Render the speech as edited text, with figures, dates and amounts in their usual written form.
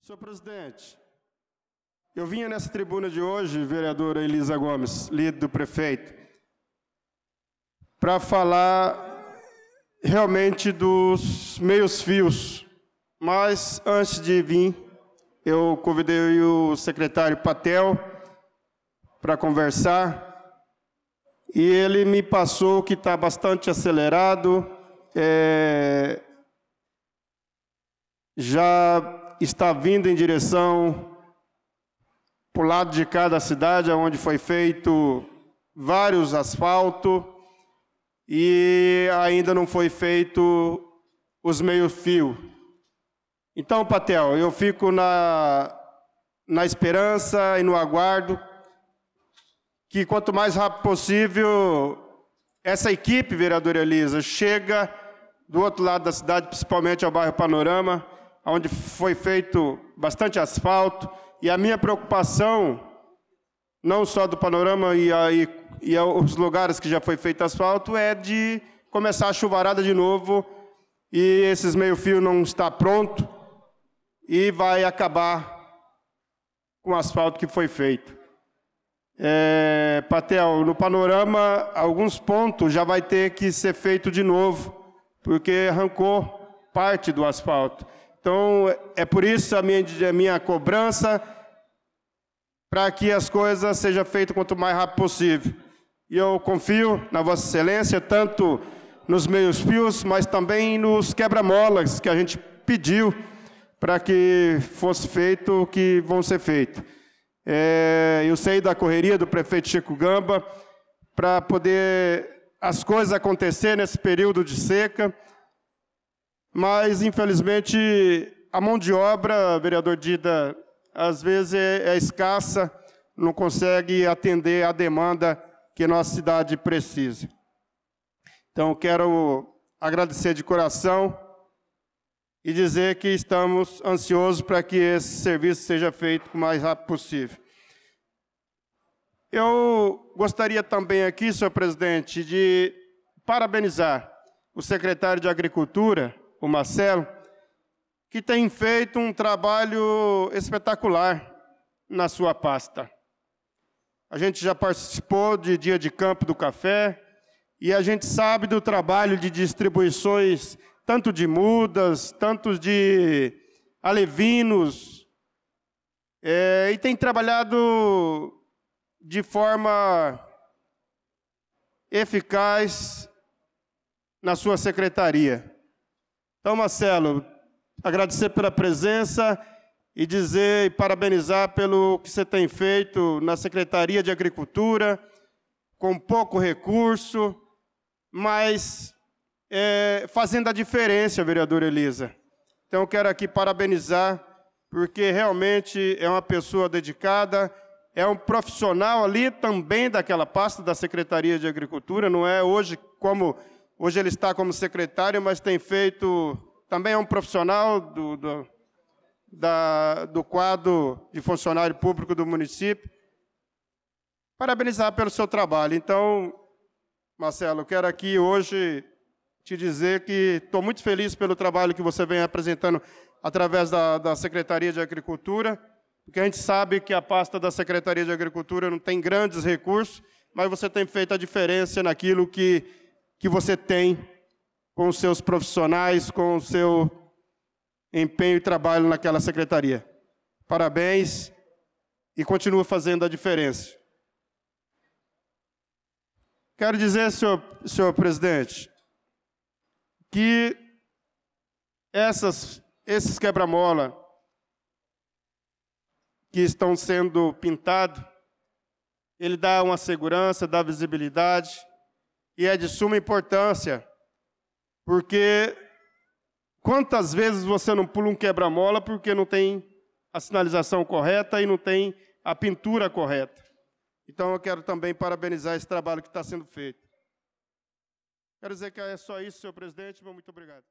Senhor presidente, eu vinha nessa tribuna de hoje, vereadora Elisa Gomes, líder do prefeito, para falar realmente dos meios-fios. Mas, antes de vir, eu convidei o secretário Patel para conversar e ele me passou que está bastante acelerado, já está vindo em direção para o lado de cada cidade, onde foi feito vários asfaltos e ainda não foi feito os meio-fio. Então, Patel, eu fico na esperança e no aguardo que, quanto mais rápido possível, essa equipe, vereadora Elisa, chega do outro lado da cidade, principalmente ao bairro Panorama, onde foi feito bastante asfalto, e a minha preocupação, não só do Panorama e os lugares que já foi feito asfalto, é de começar a chuvarada de novo, e esses meio-fio não está pronto, e vai acabar com o asfalto que foi feito. Patel, no Panorama, alguns pontos já vai ter que ser feito de novo, porque arrancou parte do asfalto. Então, é por isso a minha cobrança para que as coisas sejam feitas quanto mais rápido possível. E eu confio na Vossa Excelência, tanto nos meios-fios, mas também nos quebra-molas que a gente pediu para que fosse feito o que vão ser feitos. Eu sei da correria do prefeito Chico Gamba para poder as coisas acontecerem nesse período de seca, mas, infelizmente, a mão de obra, vereador Dida, às vezes é escassa, não consegue atender a demanda que a nossa cidade precisa. Então, quero agradecer de coração e dizer que estamos ansiosos para que esse serviço seja feito o mais rápido possível. Eu gostaria também aqui, senhor presidente, de parabenizar o secretário de Agricultura, o Marcelo, que tem feito um trabalho espetacular na sua pasta. A gente já participou de Dia de Campo do Café e a gente sabe do trabalho de distribuições, tanto de mudas, tanto de alevinos, e tem trabalhado de forma eficaz na sua secretaria. Então, Marcelo, agradecer pela presença e dizer e parabenizar pelo que você tem feito na Secretaria de Agricultura, com pouco recurso, mas fazendo a diferença, vereadora Elisa. Então, eu quero aqui parabenizar, porque realmente é uma pessoa dedicada, é um profissional ali também daquela pasta da Secretaria de Agricultura, não é hoje como... Hoje ele está como secretário, mas tem feito... Também é um profissional do quadro de funcionário público do município. Parabenizar pelo seu trabalho. Então, Marcelo, eu quero aqui hoje te dizer que estou muito feliz pelo trabalho que você vem apresentando através da Secretaria de Agricultura, porque a gente sabe que a pasta da Secretaria de Agricultura não tem grandes recursos, mas você tem feito a diferença naquilo que você tem com os seus profissionais, com o seu empenho e trabalho naquela secretaria. Parabéns e continua fazendo a diferença. Quero dizer, senhor presidente, que esses quebra-mola que estão sendo pintados, ele dá uma segurança, dá visibilidade, e é de suma importância, porque quantas vezes você não pula um quebra-mola porque não tem a sinalização correta e não tem a pintura correta. Então, eu quero também parabenizar esse trabalho que está sendo feito. Quero dizer que é só isso, senhor presidente. Muito obrigado.